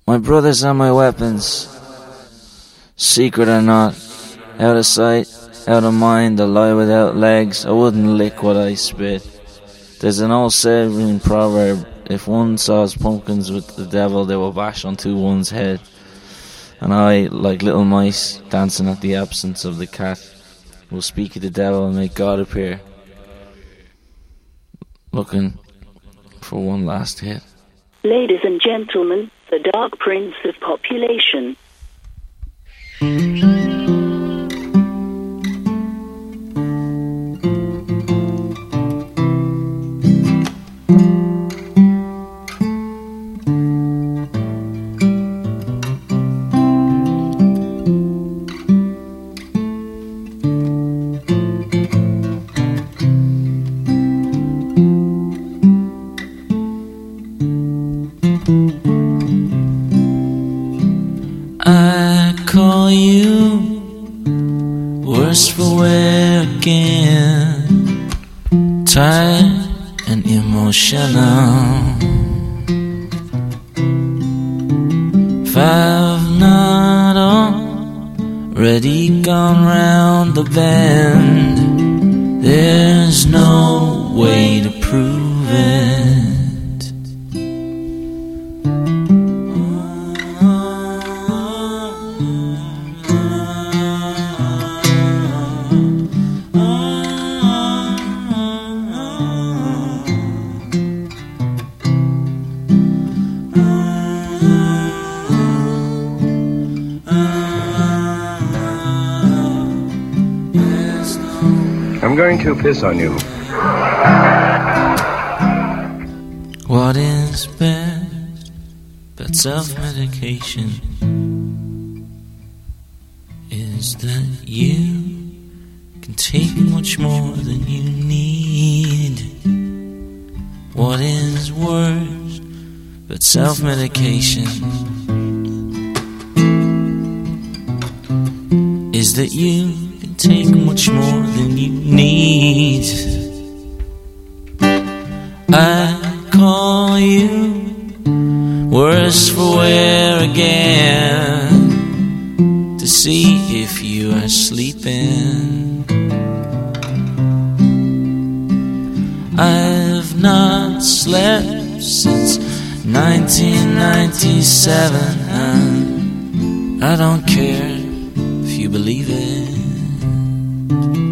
My brothers are my weapons, secret or not, out of sight, out of mind, I lie without legs, I wouldn't lick what I spit. There's an old Serbian proverb, if one saws pumpkins with the devil, they will bash onto one's head. And I, like little mice dancing at the absence of the cat, will speak of the devil and make God appear, looking for one last hit. Ladies and gentlemen, the Dark Prince of Population. I call you worse for wear again, tired and emotional. If I've not already gone round the bend, there's no way to prove it. I'm going to piss on you. What is best but self-medication is that you can take much more than you need. What is worse but self-medication is that you can take much more than you need. I call you worse for wear again to see if you are sleeping. I've not slept since 1997 and I don't care if you believe it.